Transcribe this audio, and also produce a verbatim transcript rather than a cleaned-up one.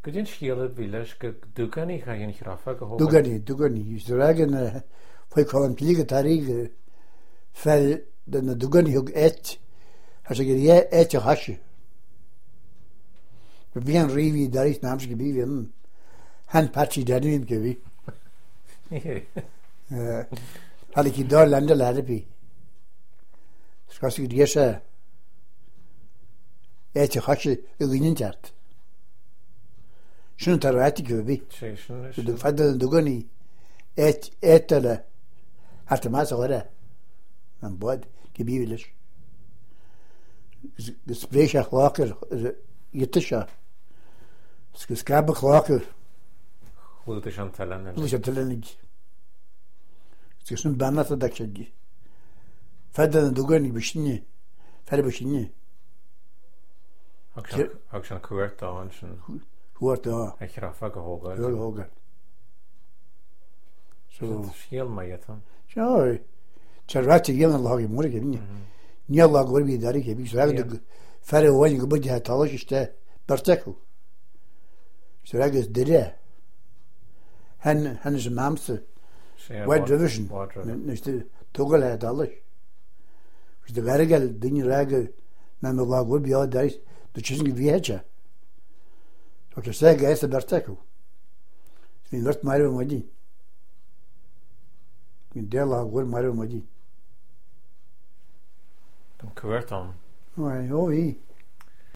Gydyn sgiel y files gydugan i chael yn chraffa gyhoedd? Dugan i, dugan i. Ys dragen fwy colin pliga tarig fel dyna dugan i hwg et as ag ie et o hasio. Fe fi an rifi daris na amsg i bi fi yn han patsi dani yn gyfi. Hali ki dor landa lada pi. Sgos i gyda et o hasio y gwynyn tart. Siwn tar ati gyfi. Dwi'n ffadda yn dugan i et et ala harta mas o gara. Yn bod gybi fi lys. Gysbreis a chlocr ytysio. Sgysgab a chlocr. Chwyd eisiau talan. Chwyd eisiau talan ig. Sgysyn banat o dacsiad. Ffadda yn dugan i bysynni. Fadda bysynni. Ag sy'n cwrt o yn sy'n... Hwart o. Eich raffa gyhoedd. Gyhoedd. So... Sgiel mai eto. Sioi. Ti'n rhaid i gyn yn lag i mwri gyda. Nia lag o'r byd ar i gyda. So rhaid i ffarau o wain i gwybod i hatalos i sta bartecw. So rhaid i dyria. Han ys y mamsa. Wad revision. Nes ti togal hatalos. Nes ti gargal dyn i rhaid na me lag o'r byd ar i. Dwi'n chysyn i fi hedja. So ti'n seg eis y bartecw. Fi'n lort mair o'n wedi. Fi'n del lag o'r mair o'n wedi. Dwi'n cwrt on. Wel, o fi.